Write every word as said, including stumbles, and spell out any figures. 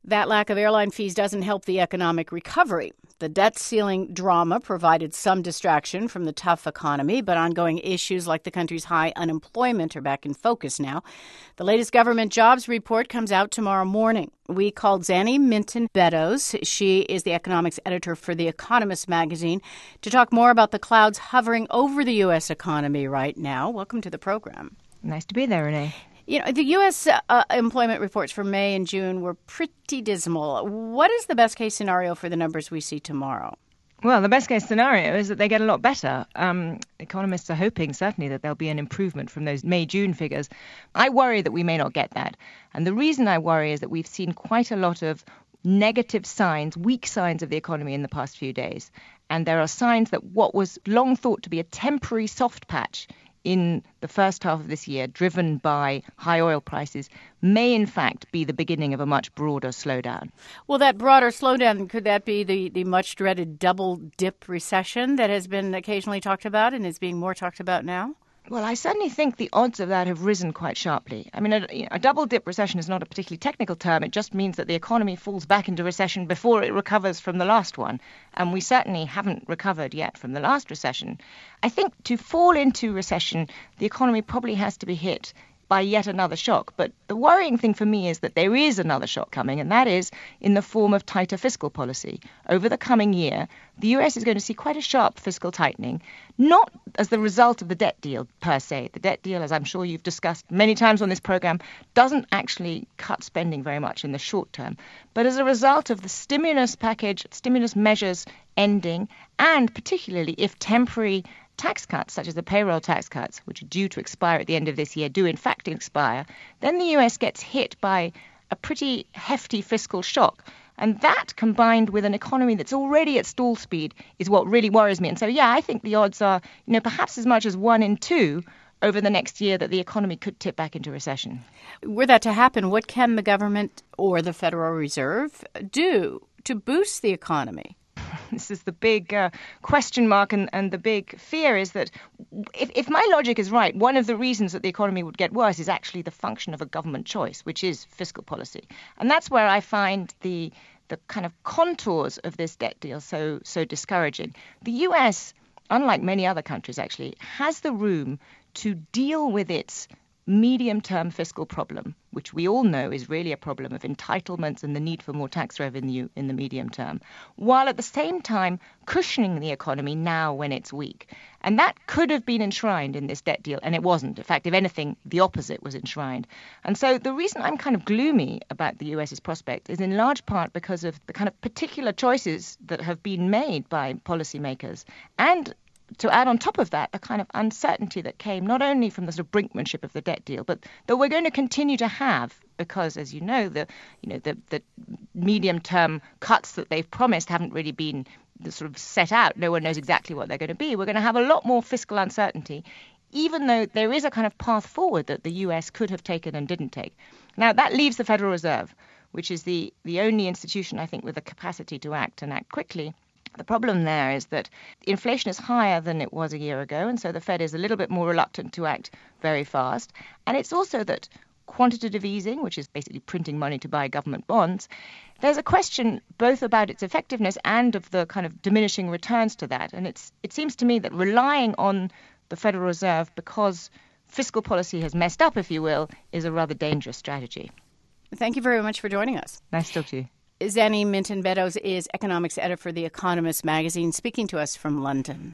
That lack of airline fees doesn't help the economic recovery. The debt ceiling drama provided some distraction from the tough economy, but ongoing issues like the country's high unemployment are back in focus now. The latest government jobs report comes out tomorrow morning. We called Zanny Minton-Beddoes. She is the economics editor for The Economist magazine to talk more about the clouds hovering over the U S economy right now. Welcome to the program. Nice to be there, Renee. You know, the U S uh, employment reports for May and June were pretty dismal. What is the best-case scenario for the numbers we see tomorrow? Well, the best-case scenario is that they get a lot better. Um, economists are hoping, certainly, that there'll be an improvement from those May-June figures. I worry that we may not get that. And the reason I worry is that we've seen quite a lot of negative signs, weak signs of the economy in the past few days. And there are signs that what was long thought to be a temporary soft patch in the first half of this year, driven by high oil prices, may in fact be the beginning of a much broader slowdown. Well, that broader slowdown, could that be the, the much dreaded double dip recession that has been occasionally talked about and is being more talked about now? Well, I certainly think the odds of that have risen quite sharply. I mean, a, you know, a double-dip recession is not a particularly technical term. It just means that the economy falls back into recession before it recovers from the last one. And we certainly haven't recovered yet from the last recession. I think to fall into recession, the economy probably has to be hit by yet another shock. But the worrying thing for me is that there is another shock coming, and that is in the form of tighter fiscal policy. Over the coming year, the U S is going to see quite a sharp fiscal tightening, not as the result of the debt deal per se. The debt deal, as I'm sure you've discussed many times on this program, doesn't actually cut spending very much in the short term, but as a result of the stimulus package, stimulus measures ending, and particularly if temporary tax cuts, such as the payroll tax cuts, which are due to expire at the end of this year, do in fact expire, then the U S gets hit by a pretty hefty fiscal shock. And that, combined with an economy that's already at stall speed, is what really worries me. And so, yeah, I think the odds are, you know, perhaps as much as one in two over the next year that the economy could tip back into recession. Were that to happen, what can the government or the Federal Reserve do to boost the economy? This is the big uh, question mark, and, and the big fear is that if, if my logic is right, one of the reasons that the economy would get worse is actually the function of a government choice, which is fiscal policy. And that's where I find the the kind of contours of this debt deal so so discouraging. The U S, unlike many other countries actually, has the room to deal with its medium-term fiscal problem, which we all know is really a problem of entitlements and the need for more tax revenue in the medium term, while at the same time cushioning the economy now when it's weak. And that could have been enshrined in this debt deal, and it wasn't. In fact, if anything, the opposite was enshrined. And so the reason I'm kind of gloomy about the U S's prospect is in large part because of the kind of particular choices that have been made by policymakers, and to add on top of that, the kind of uncertainty that came not only from the sort of brinkmanship of the debt deal, but that we're going to continue to have because, as you know, the you know the, the medium-term cuts that they've promised haven't really been sort of set out. No one knows exactly what they're going to be. We're going to have a lot more fiscal uncertainty, even though there is a kind of path forward that the U S could have taken and didn't take. Now, that leaves the Federal Reserve, which is the, the only institution, I think, with the capacity to act and act quickly. The problem there is that inflation is higher than it was a year ago, and so the Fed is a little bit more reluctant to act very fast. And it's also that quantitative easing, which is basically printing money to buy government bonds, there's a question both about its effectiveness and of the kind of diminishing returns to that. And it's it seems to me that relying on the Federal Reserve because fiscal policy has messed up, if you will, is a rather dangerous strategy. Thank you very much for joining us. Nice to talk to you. Zanny Minton-Beddoes is economics editor for The Economist magazine, speaking to us from London.